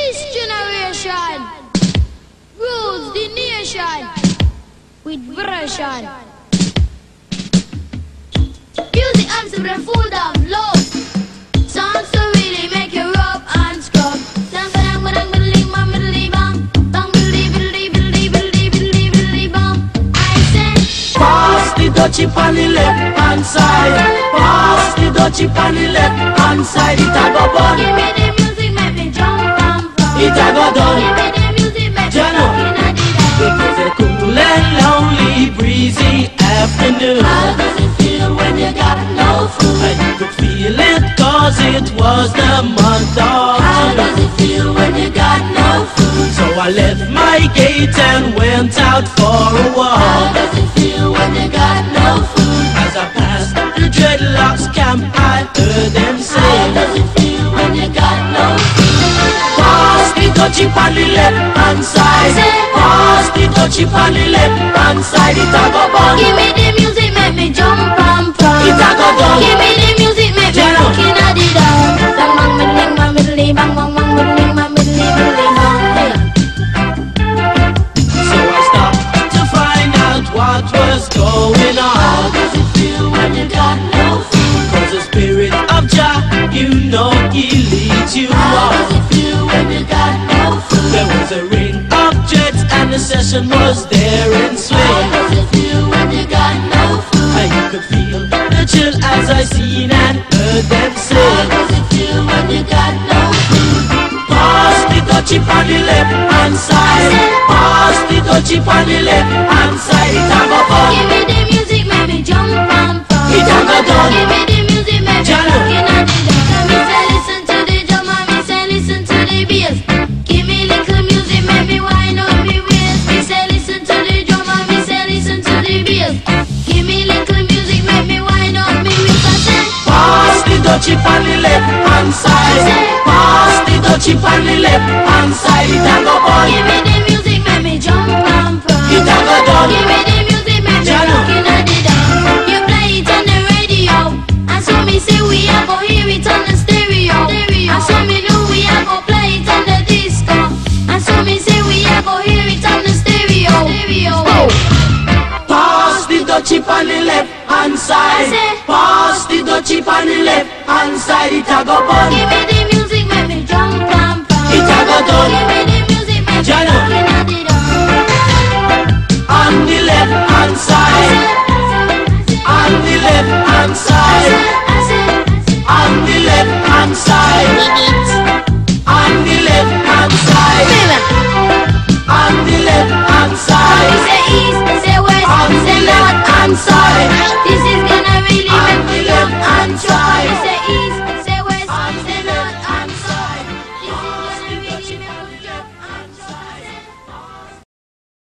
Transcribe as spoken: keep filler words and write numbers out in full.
This generation rules the nation with version. Music answer the food of love. Songs to really make you rub and scrub. Dang dang dang dang bang bang bang bang bang bang bang bang. I say, pass the dutchie on the left hand side. Pass the dutchie on the left hand side. It a go bun. Give me the music, make me jump and from. It a go done. Give me the music, make me Jano. walk in the It was a cool and lonely, breezy afternoon. How does it feel when you got no food? And you could feel it cause it was the month of How does June. it feel when you got no food? So I left my gate and went out for a How walk. does it feel when you got no food? As I passed the dreadlocks camp, I heard them How say, does it feel when you got no food? pass the dutchie on the left hand side. Pass the dutchie on the left hand side. It a go bun. Give me the music, make me jump and prance. It a go done. Give me the music, make me Jano. rock in the dance. Bang bang middling, bang middling, bang bang bang middling, bang middling, middling, bang. Hey. So I stopped to find out what was going How on. does it feel when you got no food? Cause the spirit of Jah, you know he leads you How does on. it feel when you got no food? There was a ring of jets and the session was there in How swing. does it feel when you got no food? And you could feel the chill as I seen and heard them How sing. does it feel when you got no food? Pass the dutchie on the left hand side. Pass the dutchie on the left hand side. It a go bun. Give me the music, make me jump and prance. It a go done. Give me the music, make me Jano. rock in the dance. Me say listen to the drum and me say listen to the bass. Give me little music, make me wind up me waist. Me say listen to the drum and me say listen to the bass. Give me little music, make me wind up me waist. I say, Pass the dutchie on the left hand side. Pass the dutchie on the left hand side. It a go bun. give me the music, make me jump and prance. It a go done. Give me the music, make me Jano. rock in the dance. You play it on the radio, and so me say we a go hear it on the stereo. And so me know we a go play it on the disco. And so me say we a go hear it on the stereo. Pass the dutchie on the left hand side. I say- Pass the dutchie on the left hand side. It a go bun. Give me the music, make me jump and prance. It a go done. Give me the music, make me Jano. rock in the dance. On the left hand side. On the left hand side. On the left hand side. On the left hand side. On the left hand side. Say east, say west, On say the north left hand and side. south. This